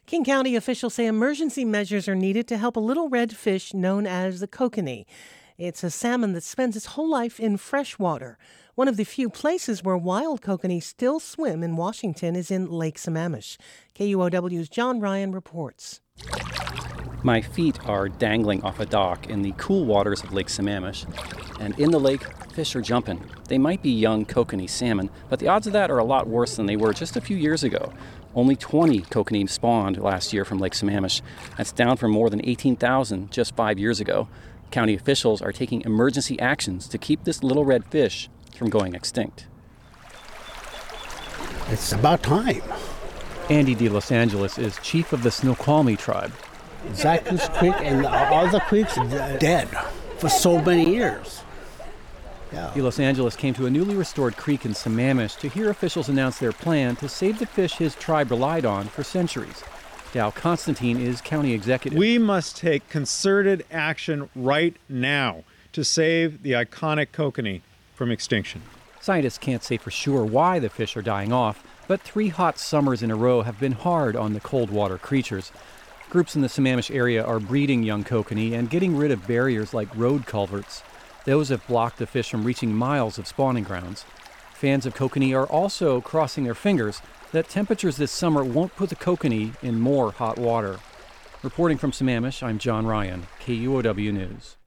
King County officials say emergency measures are needed to help a little red fish known as the kokanee. It's a salmon that spends its whole life in fresh water. One of the few places where wild kokanee still swim in Washington is in Lake Sammamish. KUOW's John Ryan reports. My feet are dangling off a dock in the cool waters of Lake Sammamish, and in the lake, fish are jumping. They might be young kokanee salmon, but the odds of that are a lot worse than they were just a few years ago. Only 20 kokanee spawned last year from Lake Sammamish. That's down from more than 18,000 just 5 years ago. County officials are taking emergency actions to keep this little red fish from going extinct. It's about time. Andy de Los Angeles is chief of the Snoqualmie tribe. Zacchaeus Creek and all the creeks are dead for so many years. Yeah. De Los Angeles came to a newly restored creek in Sammamish to hear officials announce their plan to save the fish his tribe relied on for centuries. Dow Constantine is county executive. We must take concerted action right now to save the iconic kokanee from extinction. Scientists can't say for sure why the fish are dying off, but 3 hot summers in a row have been hard on the cold water creatures. Groups in the Sammamish area are breeding young kokanee and getting rid of barriers like road culverts. Those have blocked the fish from reaching miles of spawning grounds. Fans of kokanee are also crossing their fingers that temperatures this summer won't put the kokanee in more hot water. Reporting from Sammamish, I'm John Ryan, KUOW News.